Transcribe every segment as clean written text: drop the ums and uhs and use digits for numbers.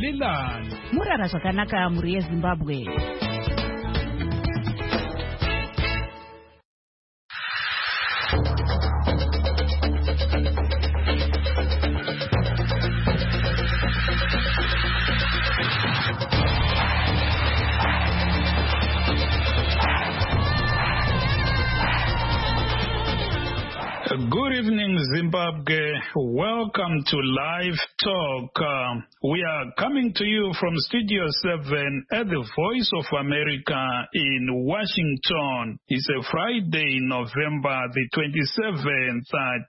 Bulelani. Murara zvakanaka muri yeZimbabwe. Good evening, Zimbabwe. Welcome to Live Talk. We are coming to you from Studio 7 at the Voice of America in Washington. It's a Friday, November the 27th,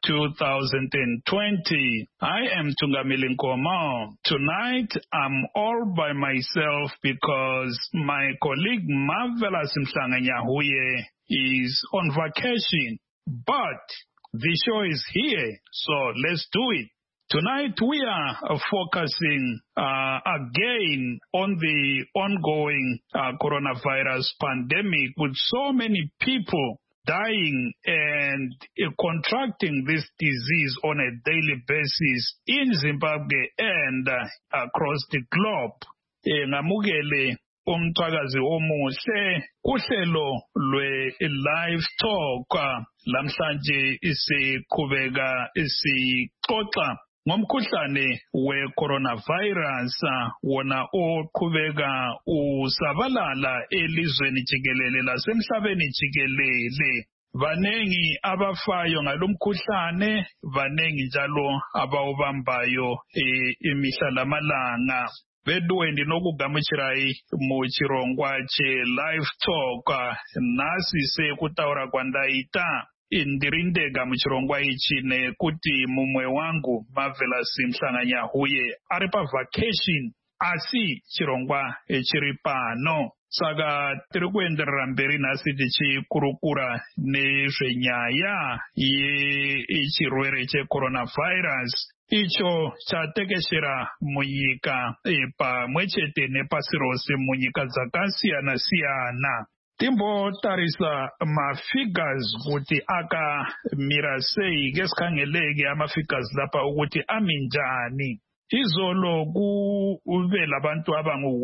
2020. I am Tungamili Nkomo. Tonight, I'm all by myself because my colleague Marvelous Mhlanganyahuye is on vacation. But the show is here, so let's do it. Tonight we are focusing again on the ongoing coronavirus pandemic, with so many people dying and contracting this disease on a daily basis in Zimbabwe and across the globe. Ngamukele umthakazi omuhle kuhlelo lwe-Live Talk. Lamhlanje isiqhubeka isixoxa ngomkhuhlane we-coronavirus, wona oqhubeka usabalala elizweni jikelele lasemhlabeni jikelele. Vanengi abafayo ngalomkhuhlane, vanengi njalo abawubambayo imihla lamalanga. Bedweni nokugamuchirai muchirongwa che-Live Talk, nasi sekutaura kwandaita indirindega muchirongwa ichi nekuti mumwe wangu Marvelous Mhlanganyahuye ari pa vacation, asi chirongwa chiri pano. Saka tiri kuenderera mberi nhasi tichikurukura nezvenyaya yechirwere checoronavirus icho chatekeshera munyika pamwe chete nepasi rose munyika dzakasiyana-siyana. Timbotarisa mafigures kuti akamira sei, ngesikhangeleke amafigures lapha ukuthi aminjani. Izolo kuve labantu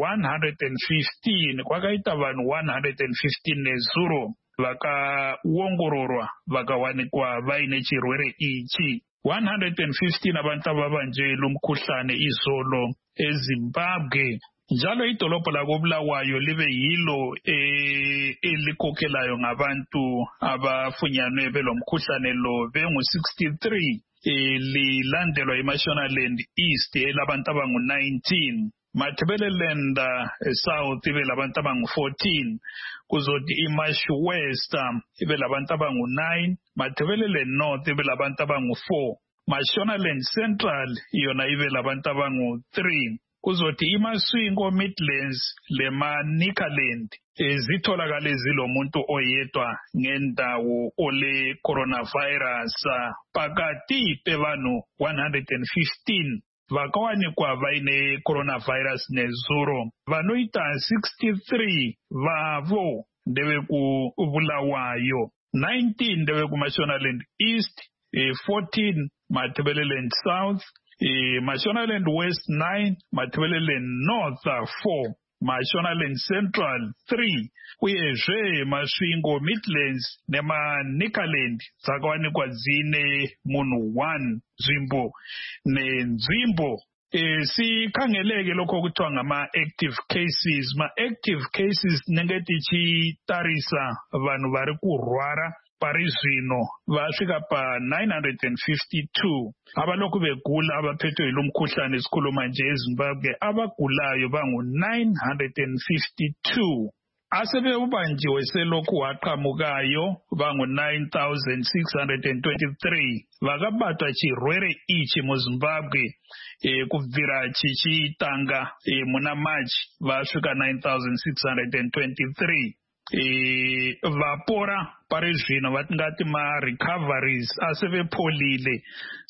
abangu-115, kwakaita vanhu 115 nezuro vakaongororwa vakawanikwa vaine chirwere ichi. 115 abantu ababanje lumkhuhlane izolo eZimbabwe. Njalo idolobho lakoBulawayo libe yilo elikhokhelayo ngabantu abafunyanwe belomkhuhlane lo bengu-63. Lilandelwa iMashonaland East elabantu abangu-19. Matabeleland South ibe labantu abangu-14. Kuzoti iMash West ibe labantu abangu-9. Matabeleland North ibe labantu abangu-4. Mashonaland Central yona ibe labantu abangu-3. Kuzoti iMaswingo Midlands leManikaland zitholakale zilomuntu oyedwa ngendawo ole coronavirus. Phakathi pevanhu 115 vakawanikwa vaine coronavirus nezuro. Vanoita 63 vavo ndeve kuBulawayo, 19 ndeve kuMashonaland East, 14 Matabeleland South, Mashonaland West 9, Matabeleland North 4, Mashonaland Central 3, uyezve Masvingo Midlands neManikaland dzakawanikwa dzine munhu 1 nzvimbo nenzvimbo. Sikhangeleke lokho kuthiwa ngama-active cases. Ma-active cases tinenge tichitarisa vanhu vari kurwara pari zvino vasvika pa-952. Abalokhu begula abaphethwe yilomkhuhlane esikhuluma nje eZimbabwe, abagulayo bangu-952. Asebeubanjiwe selokhu waqhamukayo bangu-9,623. Vakabatwa chirwere ichi muZimbabwe kubvira chichitanga muna March vasvika 9,623. Vapora pari zvino vatingati ma-recoveries asevepolile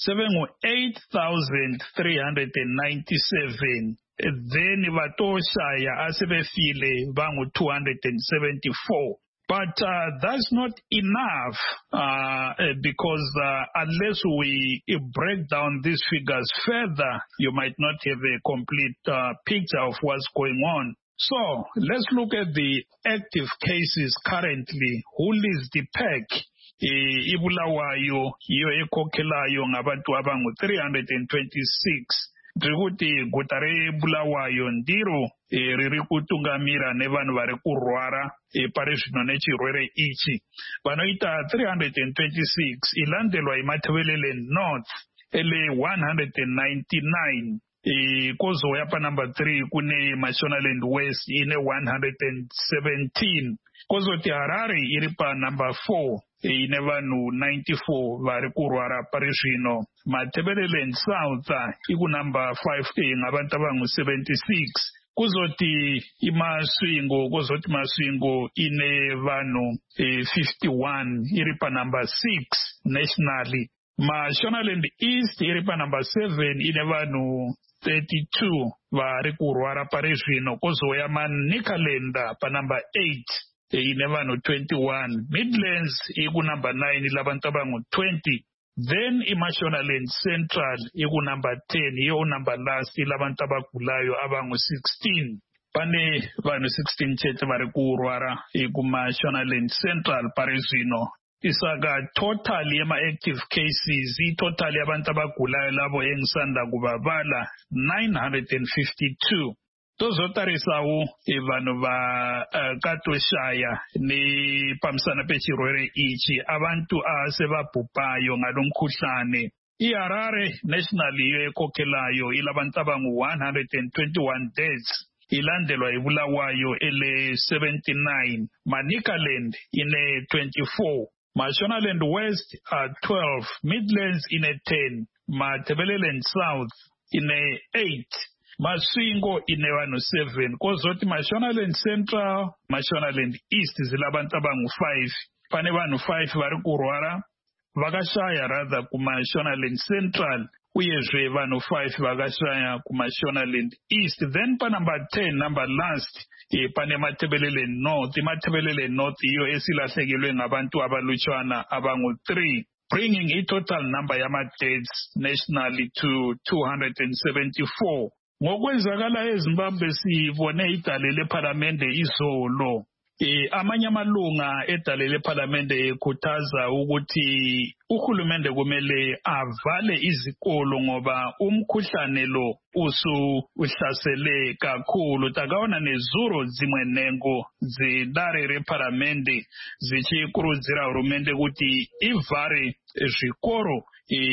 sevengu-8,397. Then vatoshaya asevefile vangu-274. But that's not enough because unless we break down these figures further, you might not have a complete picture of what's going on. So let's look at the active cases currently. Who leads the pack? Ibulawayo iyo ekhokhelayo ngabantu abangu 326. Ndikuti guta reBulawayo ndiro riri kutungamira nevanhu vari kurwara pari zvino nechirwere ichi. Vanoita 326 ilandelwa iMatabeleland North ele 199. Kozouya panumber 3 kune Mashonaland West ine 117. Kozoti Harare iri panumber 4 ine vanhu 94 vari kurwara pari zvino. Matabeleland South ikunumber 5 ngabantu abangu 76. Kuzoti Masvingo ine vanhu 51 iri panumber 6 nationally. Mashonaland East iri panumber 7 ine vanhu 32 vari kurwara pari zvino. Kozouya Manicaland panumber 8 ine vanhu 21. Midlands ikunumber 9 labantu abangu 20. Then iMashonaland Central ikunumber 10 iyo number last labantu abagulayo abangu 16. Pane vanhu 16 chete vari kurwara kuMashonaland Central pari zvino. Isaga total yema-active cases, total yabantu abagulayo labo engisanda kubabala 952. Tozotarisawo vanhu vakatoshaya nepamisana pechirwere ichi abantu asebabhupayo ngalo mkhuhlane. iHarare national iyo ekhokhelayo ilabantu abangu 121 deaths. Ilandelwa iBulawayo ele 79. Manicaland ine 24. Mashonaland West 12. Midlands ine 10. Matabeleland South ine 8. Masvingo ine vanhu 7. Kozoti Mashonaland Central, Mashonaland East zilabantu abangu 5. Pane vanhu 5 vari kurwara vakashaya rather kuMashonaland Central, uyezve vanhu 5 vakashaya kuMashonaland East. Then panumber 10 number last pane Matabeleland North. iMatabeleland North iyo esilahlekelwe ngabantu abalutshwana abangu 3, bringing total number yama-deaths nationally to 274. Ngokwenzakala eZimbabwe sibone idale lePhalamende izolo. Amanye amalunga edale lePhalamende ekhuthaza ukuthi uhulumende kumele avale izikolo ngoba umkhuhlane lo uhlasele kakhulu. Takaona nezuro dzimwe nhengo dzedare rePhalamende zichikurudzira hurumende kuti ivhare zvikoro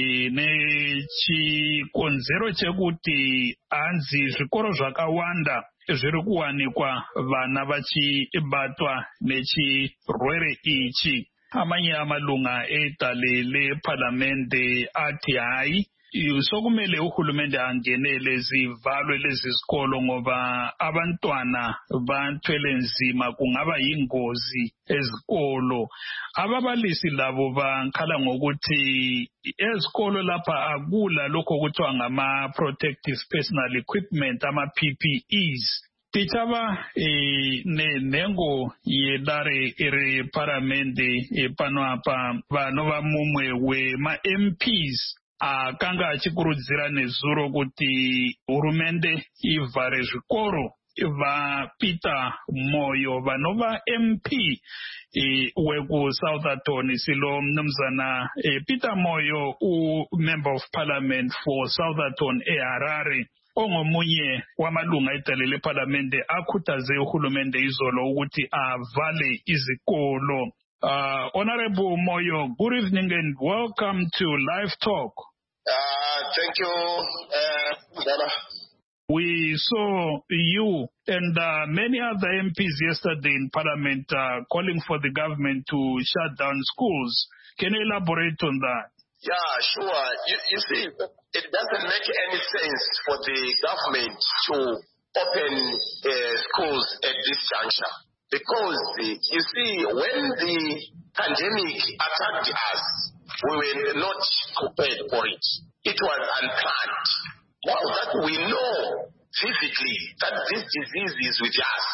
nechikonzero chekuti hanzi zvikoro zvakawanda zviri kuwanikwa vana vachibatwa nechirwere ichi. Amanye amalunga edale lePhalamende ati hayi sokumele uhulumende angenele zivalwe lezi zikolo ngoba abantwana bathwele nzima, kungaba yingozi ezikolo. Ababalisi labo bankhala ngokuthi ezikolo lapha akula lokho kuthiwa ngama-protective personal equipment, ama-PPEs. Tichava nengo yedare rePhalamende pano apa vanova mumwe wema-MPs akanga achikurudzira nezuro kuti hurumende ivhare zvikoro. VaPeter Moyo vanova MP weku-Southampton silo mnumzana Peter Moyo member of parliament for Southampton eHarare ongomunye wamalunga edale lePhalamende akhuthaze uhulumende izolo ukuthi avale izikolo. Honorable Moyo, good evening and welcome to Live Talk. Thank you, Dana. We saw you and many other MPs yesterday in Parliament calling for the government to shut down schools. Can you elaborate on that? Yeah, sure. You see, it doesn't make any sense for the government to open schools at this juncture. Because, you see, when the pandemic attacked us, we were not prepared for it. It was unplanned. Now that we know vividly that this disease is with us,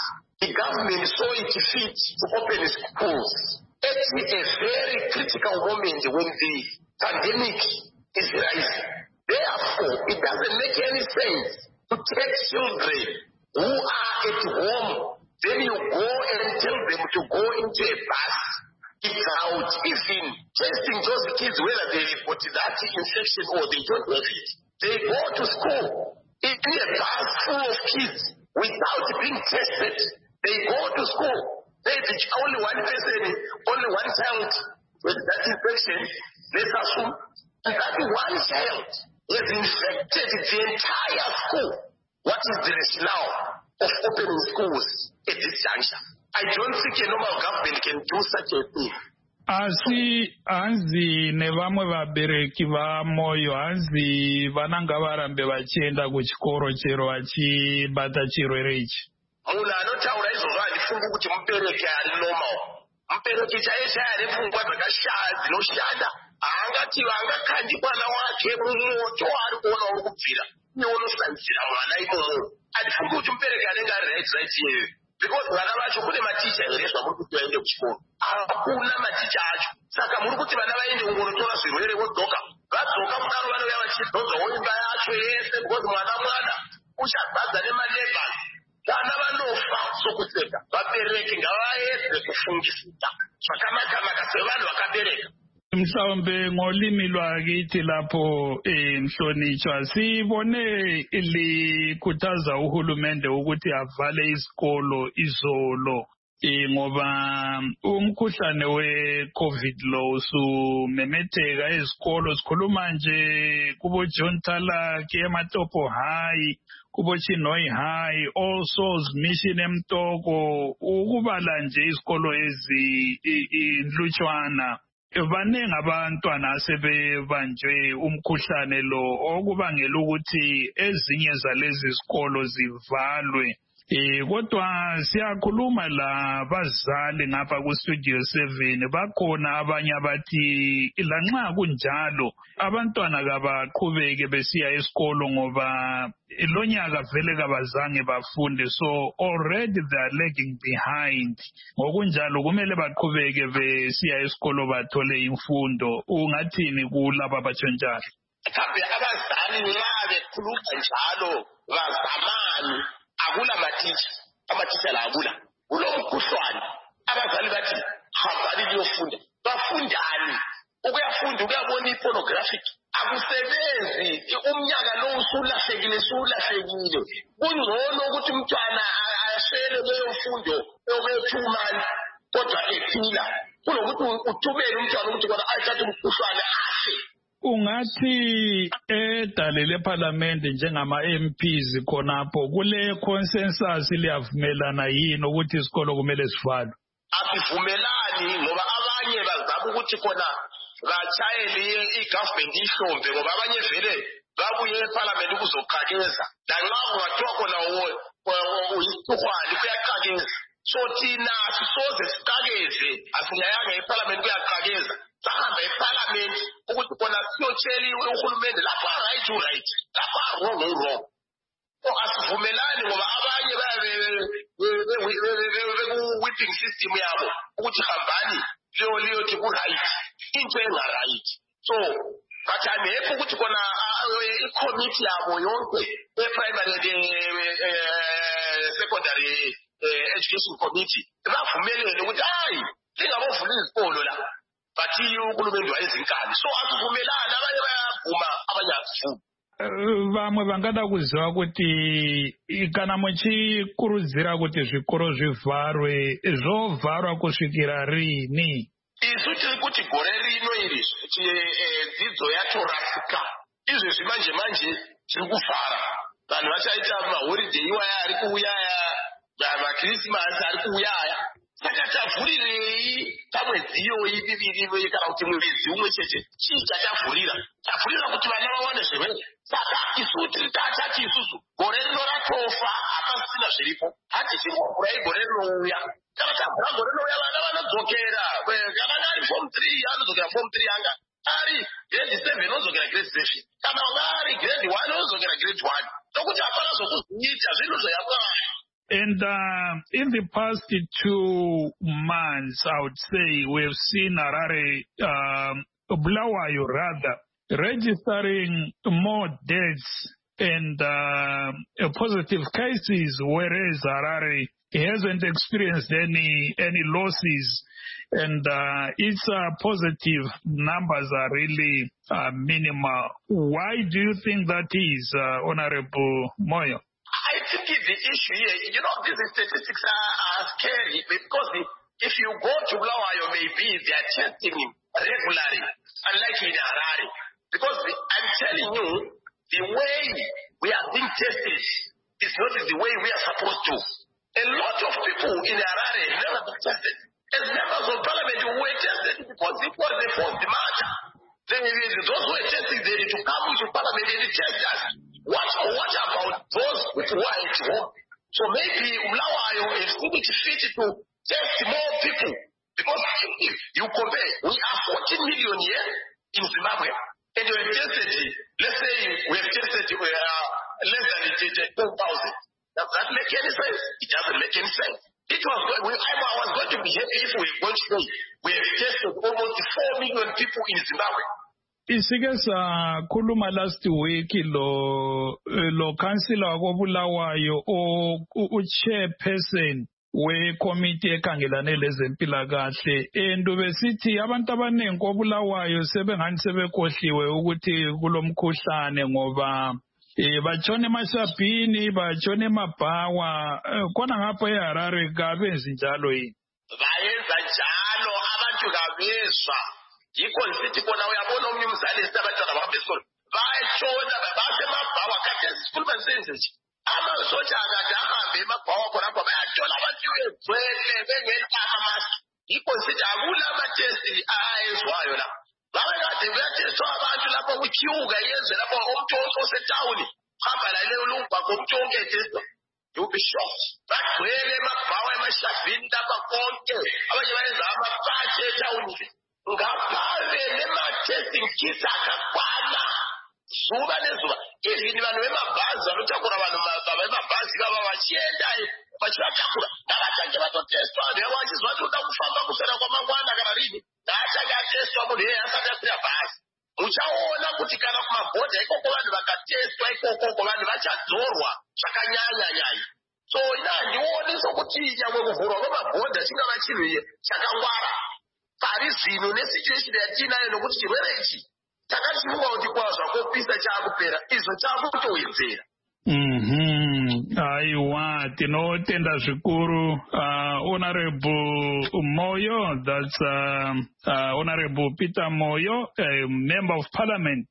the government saw it fit to open schools at a very critical moment when the pandemic is rising. Therefore, it doesn't make any sense to take children who are at home, then you go and tell them to go into a bus. It's out. Even testing those kids whether they've got that infection or they don't have it. They go to school in a bus full of kids without being tested. They go to school. Maybe only one person, only one child with that infection. Let's assume that one child has infected the entire school. What is the rationale of opening schools at this juncture? I don't think a normal government can do such a thing. Hanzi nevamwe vabereki vamoyo hanzi vananga varambe vachienda kuchikoro chero vachibata chirwere ichi. Munhu anotaura izvozvo handifungi kuti mubereki ari normal. Mubereki chaiye ane pfungwa dzinoshanda. Haangati angakandi mwana wake mumoto ari kuona uri kubvira. Iye unosanzira mwana imomo. Handifungi kuti mubereki anenge ari right iyeyo. Because vana vacho kune maticha here zvamuri kuti vaende kuchikoro. Hakuna maticha acho. Saka muri kuti vana vaende kungonotora zvirwere vodzoka. Vadzoka kudaro vanouya vachidzodzwawo imba yacho yese because mwana uchazadza nemaneighbors. Vana vanofa sokuseka. Vabereki ngavaedze kufungisisa zvakanaka sevanhu vakabereka. Mhlawumbe ngolimi lwakithi lapho Mhlonitshwa sibone likhuthaza uhulumende ukuthi avale isikolo izolo ngoba umkhuhlane we-COVID lo usumemetheka ezikolo. Sikhuluma nje kubo John Talaki, eMatopo High, kubo Chinhoyi High, also Mission eMtoko, ukubala nje isikolo ezinhlutshwana. Baningi abantwana asebebanjwe umkhuhlane lo okubangela ukuthi ezinye zalezi zikolo zivalwe. Kodwa siyakhuluma la bazali ngapha ku Studio 7 bakhona abanye abathi lanxa kunjalo abantwana kabaqhubeke besiya esikolo ngoba lonyaka vele kabazange bafunde, so already they are lagging behind. Ngokunjalo kumele baqhubeke besiya esikolo bathole imfundo. Ungathini kulabo abatshontshayo? Kambe abazali nxa bekhuluma njalo bazamani akula amaticha la akula kulo mkhuhlwane. Abazali bathi hambani liyofunda. Bafundani? Ukuyafunda ukuyabona ipornographic akusebenzi. Umnyaka lo usulahlekile. Kungcono ukuthi umntwana ashele leyo mfundo yokwethumani kodwa ephila kunokuthi uthumele umntwana ukuthi kodwa ayithathe umkhuhlwane afe. Ungathi edalele parliament njengama MPs khonapho kule consensus liyavumelana yini ukuthi isikolo kumele sivalwe? Asivumelani ngoba abanye bazama ukuthi khona bachayele igovernment ihlombe ngoba abanye vele babuye eparliament ukuzoqakeza. Lanxa kungathiwa khona uyisikhwali kuyaqakeza. So thina sisoze siqakeze asingayanga eparliament kuyaqakeza. Sahamba eparliament ukuthi khona siyotsheliwe uhulumende lapha right, lapha wrong. So asivumelani ngoba abanye whipping system yabo ukuthi hambani liyothi ku-right into enga-right. So but angekho ukuthi khona i-committee yabo yonke e-primary secondary education committee bavumelene ukuthi hayi lingabovula izikolo la. Bathi uhulumende wayezinkani. So asivumelani, abanye bayavuma abanye asivumi. Vamwe vangada kuziva kuti kana muchikurudzira kuti zvikoro zvivarwe zvovharwa kusvikira rini? Isu tiri kuti gore rino iri dzidzo yatorasika. Izvezvi manje tiri kufara. Vanhu vachaita maholiday iwaya ari kuuya makrisimasi ari kuuya aya. Saka tavhurirei pamwedziyo iviri kana kuti mwedzi umwe chete chii chatavhurira kuti vana vawane zvirwere. Saka isu tiri tatati isusu gore rino ratofa hapasisina zviripo. Hati chingomvurai gore rinouya. Kana tabvura gore rinouya vana vanodzokera. Kana ari form 3 anodzokera form 3 anga. Ari grade 7 anodzokera grade 7. Kana ari grade 1 anodzokera grade 1. Nokuti hapana zvokuziita zvinhu zvoyapwa. And in the past 2 months, I would say, we've seen Harare, Bulawayo rather, registering more deaths and positive cases, whereas Harare hasn't experienced any losses, and its positive numbers are really minimal. Why do you think that is, Honorable Moyo? I think the issue here, these statistics are scary because if you go to Bulawayo, maybe they are testing regularly, unlike in Harare. Because I'm telling you, the way we are being tested is not the way we are supposed to. A lot of people in Harare never been tested. As members of parliament, we were tested because it was a false demand. Then those who were testing, they need to come into parliament and test us. What about those who are at home? So maybe Bulawayo is going to fit to test more people. Because if you compare, we are 14 million here in Zimbabwe, and we have tested, let's say we have tested less than 2,000. Does that make any sense? It doesn't make any sense. I was going to be happy if we were going to say we have tested almost 4 million people in Zimbabwe. Isike sakhuluma last week lo councillor wakoBulawayo chairperson we-committee ekhangelane lezempilakahle, and besithi abantu abaningi koBulawayo sebengani sebekhohliwe ukuthi kulomkhuhlane ngoba batshone emashabhini, batshone emabhawa, khona ngapho eHarare kabenzi njalo yini? Bayenza njalo, abantu kabezwa. Yikho lisithi bona uyabona omnye umzalisi abantwana bahamba esikolo bayatshona basemabhawa kade esikhuluma senze nje amasotsha akade ahambe emabhawa khona apho bayatshona abantu begcwele bengelaka amaski. Yikho lisithi akula amatesti ayezwayo lapho. Babekade kuyatestwa abantu lapho kuthiuka yenze lapho umuntu osetawuni hamba laleyo lungwaqo umuntu wonke etestwa. You'll be shocked. Bagcwele emabhawa emashabhini lapha konke abanye bayenza amaphathi etawuni. Ngaphave nema-testing kits akakwana zuba nezuba. Even vanhu vemabhazi vanotakura vanhu vemabhazi kava vachienda vachivatakura ngavatange vatotestwa. Vanhu vavo vachizwa kuti uda kufamba kusera kwamangwana kana rini ngaatange atestwa munhu iyeye asati akwira bhazi. Muchaona kuti kana kumabhodha ikoko vanhu vakatestwa ikokoko vanhu vachadzorwa zvakanyanya. So ina handioni sokuti nyangwe kuvhurwa kwemabhodha chingava chinhu chakangwara pari zvino nesituation yatinayo nokuti chirwere ichi takatifunga kuti kwazva kopisa chaakupera izvo chaakutowedzera. Aiwa, tinotenda zvikuru. Honorable Moyo, that's Honorable Peter Moyo, a member of parliament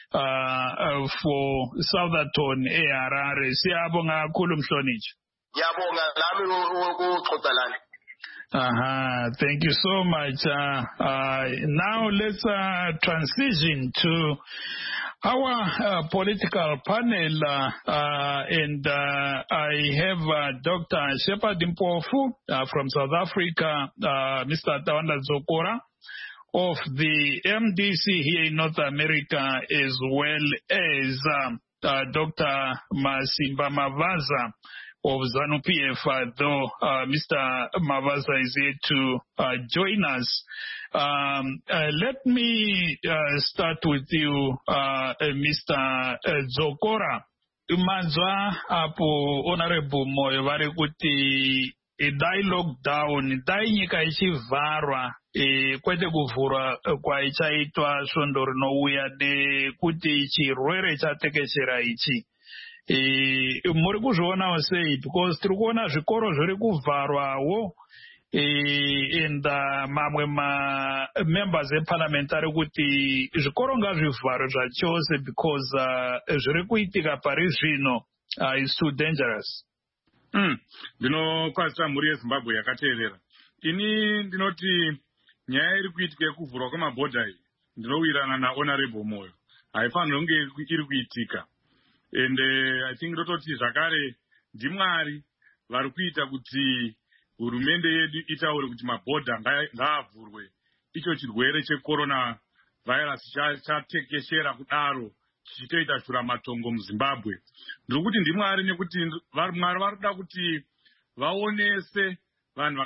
for Southerton eHarare. Siyabonga kakhulu mhlonitshi. Ngiyabonga nami ukuxoxa lana. Thank you so much. Now let's transition to our political panel, and I have Dr. Shepard Mpofu from South Africa, Mr. Tawanda Zokora of the MDC here in North America, as well as Dr. Masimba Mavaza of ZANU-PF, though Mr. Mavaza is here to join us. Let me start with you, Mr. Zokora. Manzwa apo Honorable Moyo vari kuti dai lockdown dai nyika ichivharwa kwete kuvhurwa kwaichaitwa svondo rinouya nekuti chirwere chatekeshera ichi. Muri kuzvionawo sei? Because tiri kuona zvikoro zviri kuvharwawo, and mamwe members eparliament ari kuti zvikoro ngazvivharwe zvachose because zviri kuitika pari zvino is too dangerous. Ndinokwazisa mhuri yeZimbabwe yakateerera. Ini ndinoti nyaya iri kuitika yekuvhurwa kwemabhodha iyi ndinowirirana naHonorable Moyo. Haifaniri kunge iri kuitika. And I think ndototi zvakare ndiMwari vari kuita kuti hurumende yedu itaure kuti mabhodha ngaavhurwe. Icho chirwere checorona virus chatekeshera kudaro chichitoita shuramatongo muZimbabwe. Ndiri kuti ndiMwari nekuti Mwari vari kuda kuti vaonese vanhu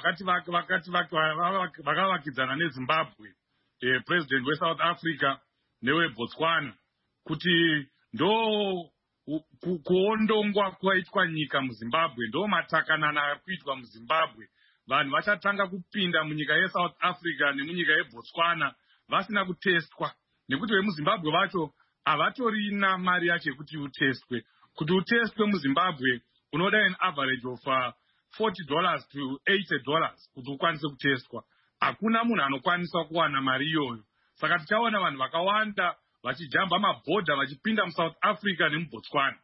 vakavakidzana neZimbabwe, president weSouth Africa neweBotswana, kuti ndo kuondongwa kwaitwa nyika muZimbabwe, ndo matakanana ari kuitwa muZimbabwe. Vanhu vachatanga kupinda munyika yeSouth Africa nemunyika yeBotswana vasina kutestwa, nekuti vemuZimbabwe vacho havatorina mari yacho yekuti utestwe. Kuti utestwe muZimbabwe unoda an average of $40 to $80 kuti ukwanise kutestwa. Hakuna munhu anokwanisa kuwana mari iyoyo. Saka tichaona vanhu vakawanda vachijamba mabhodha vachipinda muSouth Africa nemuBotswana.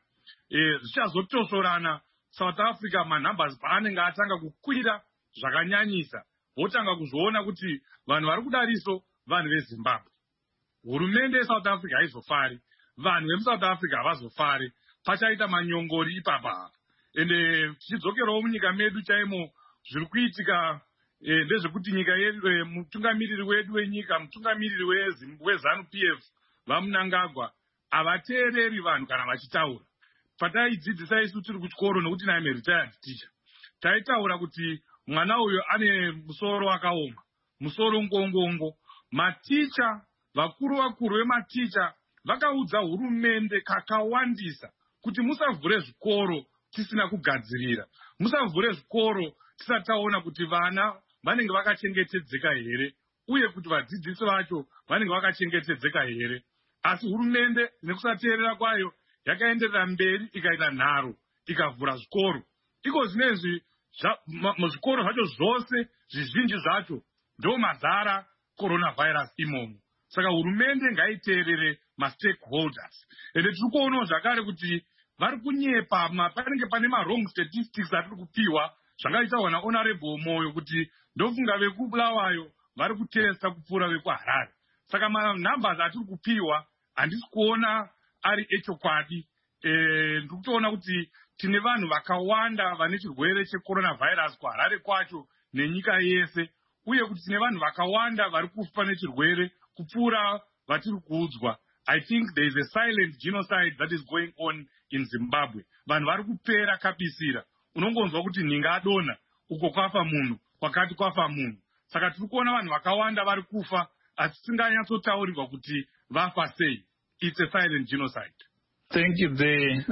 Zvichazotosorana South Africa manumbers paanenge atanga kukwira zvakanyanyisa, votanga kuzoona kuti vanhu vari kudariso vanhu veZimbabwe. Hurumende yeSouth Africa haizofari, vanhu vemuSouth Africa havazofari, pachaita manyongori ipapa. Ende tichidzokerawo munyika medu chaimo zviri kuitika ndezvekuti nyika yedu, mutungamiriri wedu wenyika, mutungamiriri weZANU-PF vaMnangagwa havateereri vanhu kana vachitaura. Pataidzidzisa isu tiri kuchikoro, nokuti naime retired teacher, taitaura kuti mwana uyo ane musoro wakaoma, musoro ngongongo. Maticha, vakuru vematicha vakaudza hurumende kakawandisa kuti musavhure zvikoro tisina kugadzirira, musavhure zvikoro tisati taona kuti vana vanenge vakachengetedzeka here, uye kuti vadzidzisi vacho vanenge vakachengetedzeka here. Asi hurumende nekusateerera kwayo yakaenderera mberi ikaita nharo ikavhura zvikoro. Iko zvinezvi muzvikoro zvacho zvose zvizhinji zvacho ndo mazara coronavirus imomo. Saka hurumende ngaiteerere mastakeholders. Ende tiri kuonawo zvakare kuti vari kunyepa, panenge pane wrong statistics atiri kupiwa, zvakaitawa naHonorable Moyo, kuti ndofunga vekubulawayo vari kutesta kupfuura vekuHarare. Saka numbers atiri kupiwa handisi kuona ari echokwadi. Ndiri kutoona kuti tine vanhu vakawanda vane chirwere checoronavirus kuHarare kwacho nenyika yese, uye kuti tine vanhu vakawanda vari kufa nechirwere kupfuura vatiri kuudzwa. I think there is a silent genocide that is going on in Zimbabwe. Vanhu vari kupera kapisira. Unongonzwa kuti ninga adona, uko kwafa munhu, kwakati kwafa munhu. Saka tiri kuona vanhu vakawanda vari kufa, asi tisinganyatsotaurirwa kuti vafa sei. It's a silent genocide. Thank you there,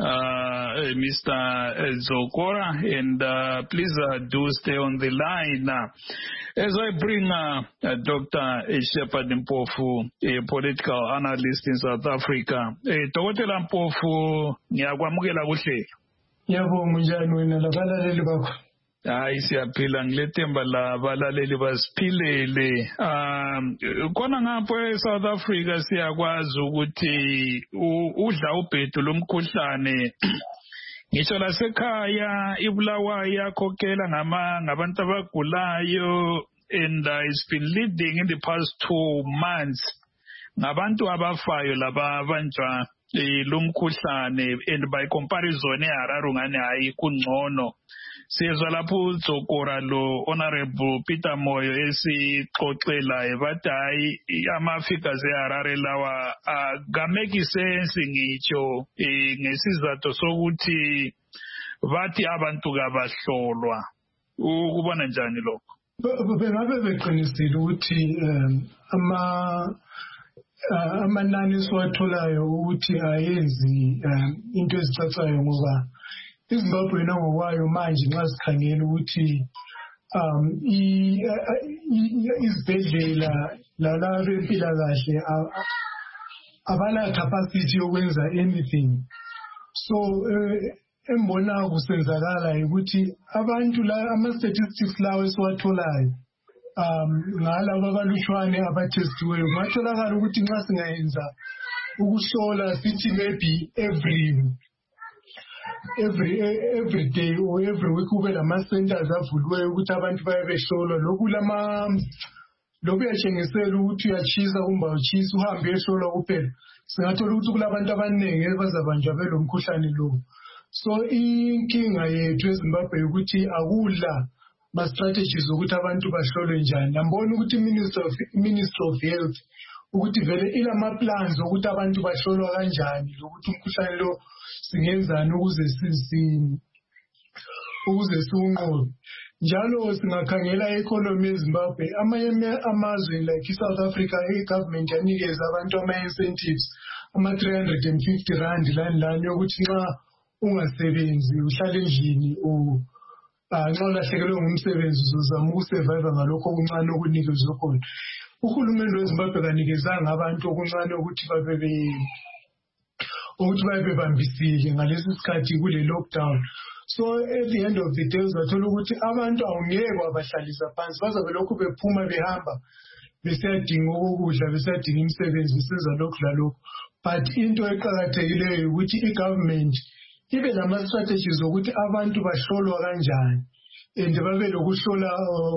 Mr. Zokora, and please do stay on the line. As I bring Dr. Shepherd Mpofu, a political analyst in South Africa. Dr. Mpofu, ngiyakwamukela kuhle. Yebo, munjani wena labalaleli bakho? Hayi, siyaphila, ngilethemba labalaleli basiphilele. Kona ngapho eSouth Africa siyakwazi ukuthi udla ubhedu lomkhuhlane ngisho lasekhaya ibulawayo yakhokhela ngabantu abagulayo, and it's been leading in the past 2 months ngabantu abafayo laba abanjwa lomkhuhlane, and by comparison eHarare ngane hayi kungcono. Siyezwa lapho uZokora lo Honorable Peter Moyo esixoxela bathi hayi ama-figures eHarare lawa make sense ngitsho ngesizathu sokuthi bathi abantu kabahlolwa. Ukubona njani lokho? Bengabe beqinisile ukuthi amanani esiwatholayo ukuthi ayenzi into ezicacayo, ngoba iZimbabwe ngokwayo manje nxa sikhangela ukuthi izibhedlela lalabo bempilakahle abala capacity yokwenza anything. So embona kusenzakala ukuthi abantu ama-statistics lawo esiwatholayo ngalabo abalutshwane abatestiweyo, kungatholakala ukuthi nxa singayenza ukuhlola sithi maybe every day or every week kube lama-centers avuliweyo ukuthi abantu baye behlolwa. Lokhu yatshengisela ukuthi uyatshisa kumbe awutshisi, uhambe ehlolwa kuphela. Singathola ukuthi kulabantu abaningi bazabanjwa belo mkhuhlane lo. So inkinga yethu eZimbabwe ukuthi akula ma-strategies ukuthi abantu bahlolwe njani. Ngibona ukuthi Ministry of Health ukuthi vele ilama-plans ukuthi abantu bahlolwa kanjani, lokuthi umkhuhlane lo singenzani ukuze siwunqobe. Njalo singakhangela economy eZimbabwe, amanye amazwe like iSouth Africa, i-government yanikeza abantu ama-incentives ama-R350 lani yokuthi nxa ungasebenzi uhlale endlini nxa ulahlekelwe ngumsebenzi uzozama ukusurvive ngalokho okuncane okunikezwe khona. Uhulumende weZimbabwe kanikezanga abantu okuncane ukuthi babe bebambisile ngalesi sikhathi kule lockdown. So at the end of the day uzathola ukuthi abantu awungeke wabahlalisa phansi, bazabe lokhu bephuma behamba besiyadinga okudla, besiyadinga imisebenzi, besenza lokhu lalokhu. But into eqakathekileyo ukuthi i-government ibe lama-strategies ukuthi abantu bahlolwa kanjani and babe lokuhlola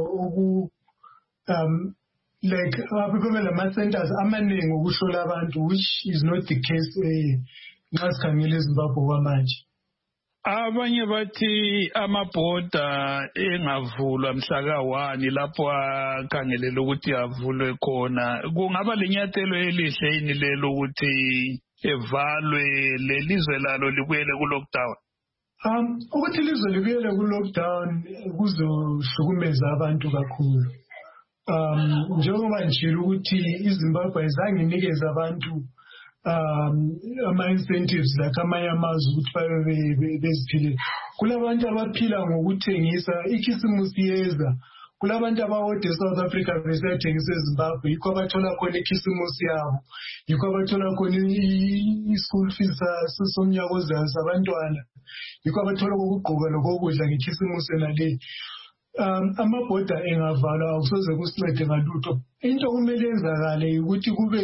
like babe lama-centers amaningi okuhlola abantu, which is not the case nxa sikhangele eZimbabwe kwamanje. Abanye bathi amabhoda engavulwa mhlaka-1 lapho akhangelele ukuthi avulwe khona, kungaba linyathelo elihle yini lelo ukuthi evalwe lelizwe lalo libuyele ku-lockdown? Ukuthi ilizwe libuyele ku-lockdown kuzohlukumeza abantu kakhulu. Njengoba njilo ukuthi iZimbabwe ayizange inikeze abantu ama-incentives like amanye amazwe ukuthi babe beziphile. Kulabantu abaphila ngokuthengisa, ikhisimusi yeza. Kulabantu abawode eSouth Africa besathengisa eZimbabwe, yikho abathola khona ikhisimusi yabo, yikho abathola khona i-school fees somnyaka ozayo sabantwana, yikho abathola kokugqoka lokokudla ngekhisimusi nale. Amabhoda engavalwa akusoze kusincede ngalutho. Into kumele yenzakale ukuthi kube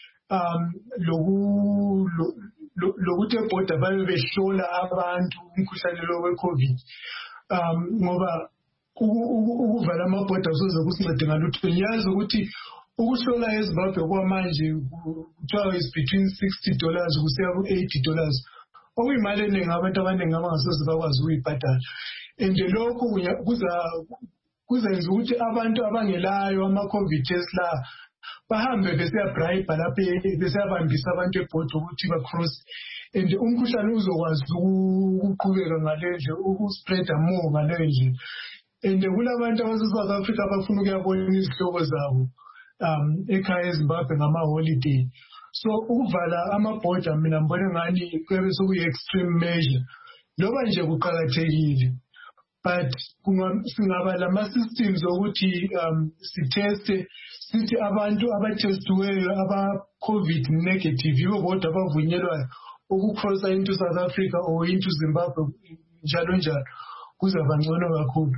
lokuthi ebhoda babe behlola abantu umkhuhlane lo we-COVID, ngoba ukuvala amabhoda akusoze kusincede ngalutho. Ngiyazi ukuthi ukuhlola eZimbabwe kwamanje kuthiwa is between $60 kusiya ku-$80, okuyimali eningi abantu abaningi abangasoze bakwazi ukuyibhadala. And lokhu kuzenza ukuthi abantu abangelayo ama-COVID test la bahambe besiyabribe lapho besiyabambisa abantu ebhoda ukuthi bacross, and umkhuhlane uzokwazi ukuqhubeka ngalendle ukuspreada more ngalendle. And kulabantu abase-South Africa abafuna ukuyabona izihlobo zabo ekhaya eZimbabwe ngama-holiday. So ukuvala amabhoda mina ngibona ngani kuyabe sokuyi-extreme measure, loba nje kuqakathekile. But singaba lama-systems ukuthi sitheste, sithi abantu abatestiweyo aba-COVID negative yibo bodwa abavunyelwayo ukucrossa into South Africa or into Zimbabwe njalo njalo, kuzaba ngcono kakhulu.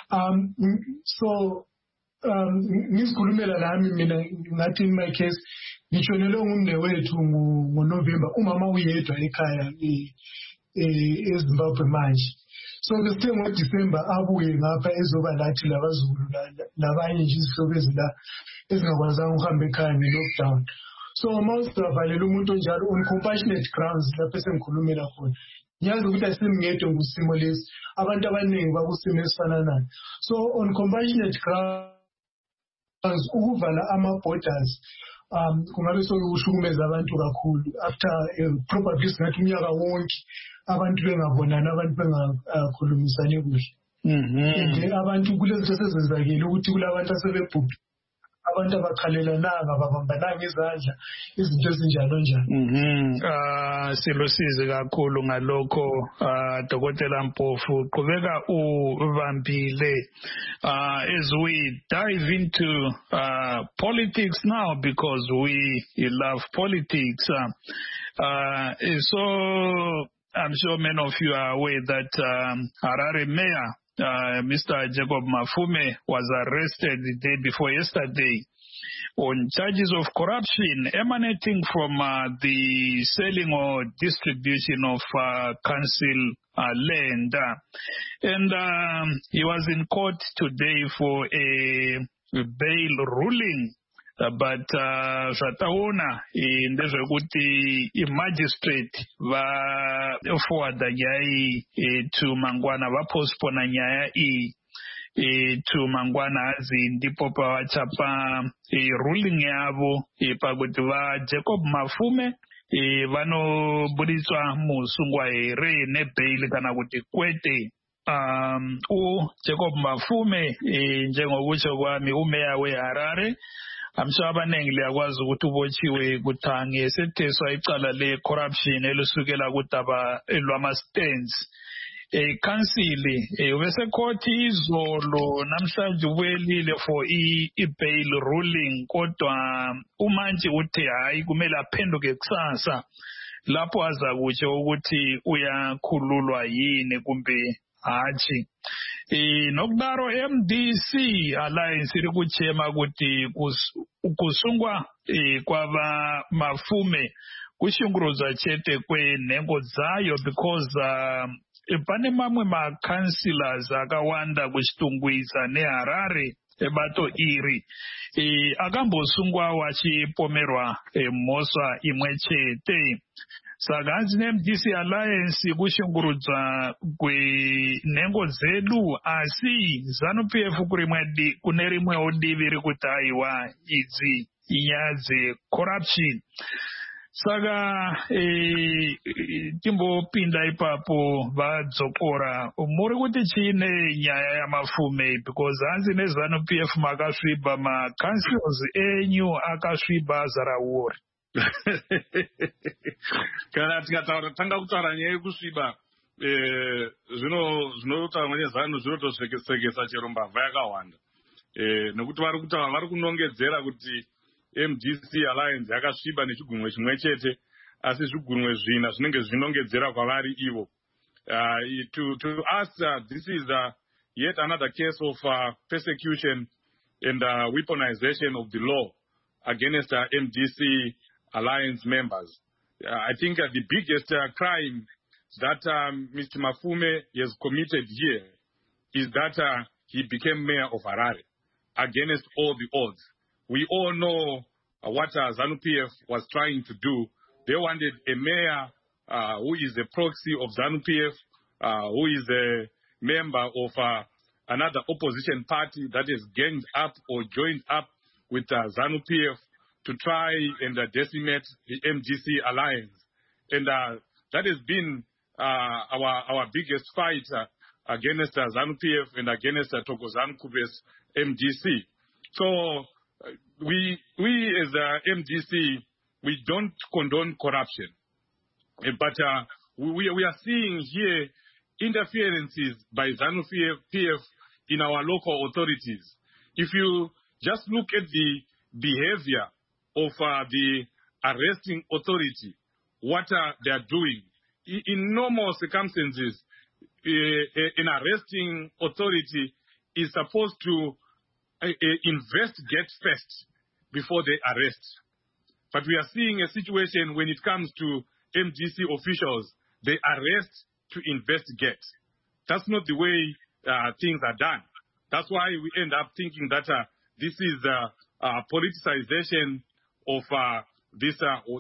So ngizikhulumela lami mina ngathi in my case ngishonelwe ngumnewethu ngoNovember, umama uyedwa ekhaya eZimbabwe manje. So besithe ngoDisemba abuye ngapha ezoba lathi labazulu labanye nje izihlobo ezila ezingakwazanga ukuhamba ekhaya nge-lockdown. So mawusivalela umuntu onjalo on compassionate grounds lapho esengikhulumela khona, ngiyazi ukuthi asimngedwe kusimo lesi, abantu abaningi bakusimo esifana nayo. So on compassionate grounds ukuvala ama-borders kungabe sokuhlukumeza abantu kakhulu after probably singathi umnyaka wonke abantu bengabonani, abantu bengakhulumisani kuhle. Abantu kulezinto sezenzakile ukuthi kulabantu asebebhubhe, abantu abakhalelanga babambananga izandla, izinto ezinjalo njalo. Silusize kakhulu ngalokho Dr. Mpofu, qhubeka ubambile. As we dive into politics now, because we love politics, so I'm sure many of you are aware that Harare Mayor Mr. Jacob Mafume was arrested the day before yesterday on charges of corruption emanating from the selling or distribution of council land. And he was in court today for a bail ruling. But zvataona ndezvekuti magistrate vaforwarda nyaya iyi to mangwana, vapostpona nyaya iyi to mangwana, hazi ndipo pavachapa ruling yavo pakuti vaJacob Mafume vanobudiswa musungwa here nebail kana kuti kwete. uJacob Mafume njengokusho kwami umeya weHarare. I'm sure abaningi liyakwazi ukuthi ubotshiwe kuthange setheswa icala le corruption elusukela kudaba lwama-stands. Council bese court izolo namhlanje ubuyelile for i-bail ruling kodwa umantshi uthi hayi kumele aphenduke kusasa lapho azakutsho ukuthi uyakhululwa yini kumbe hatshi. Nokudaro MDC Alliance iri kuchema kuti kusungwa kwaba Mafume kushunguruza chete kwenhengo dzayo because pane mamwe ma-councillors akawanda kuchitungwiza neHarare ebato iri akambosungwa wachipomerwa mhosva imwe chete. Saka hanzi neMDC Alliance kushungurudza kwenhengo dzedu asi ZANU-PF kune rimwewo divi rikuti aiwa idzi inyaya dzecorruption. Saka timbopinda ipapo vadzokora muri kuti chiine nyaya yamafume because hanzi neZANU-PF makasviba ma-councils enyu akasviba azara uri. Kana tikataura tanga kutaura nyaya yekusviba zvinotaurwa nezanu zvinotosekesa chero mbavha yakawanda nekuti vari kutaura vari kunongedzera kuti MDC Alliance yakasviba nechigumwe chimwe chete asi zvigumwe zvina zvinenge zvinongedzera kwavari ivo. To us this is yet another case of persecution and weaponization of the law against MDC Alliance members. I think the biggest crime that Mr. Mafume has committed here is that he became mayor of Harare against all the odds. We all know what ZANU-PF was trying to do. They wanted a mayor who is a proxy of ZANU-PF, who is a member of another opposition party that is ganged up or joined up with ZANU-PF to try and decimate the MDC Alliance. And that has been our biggest fight against ZANU-PF and against Thokozani Kube's MDC. So we as MDC, we don't condone corruption. But we are seeing here interferences by ZANU-PF in our local authorities. If you just look at the behavior of the arresting authority, what they are doing, in normal circumstances, an arresting authority is supposed to investigate first before they arrest. But we are seeing a situation when it comes to MDC officials, they arrest to investigate. That's not the way things are done. That's why we end up thinking that this is politicization of this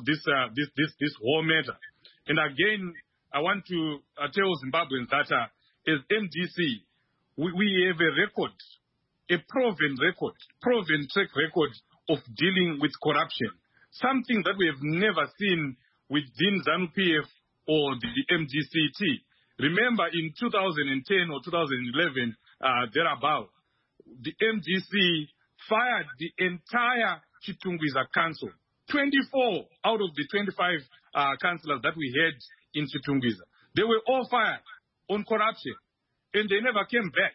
whole matter. And again, I want to tell Zimbabweans that as MDC, we have a record, a proven track record of dealing with corruption, something that we have never seen within ZANU-PF or the MDCT. Remember, in 2010 or 2011, thereabout, the MDC fired the entire Chitungwiza Council. 24 out of the 25 councillors that we had in Chitungwiza, they were all fired on corruption, and they never came back.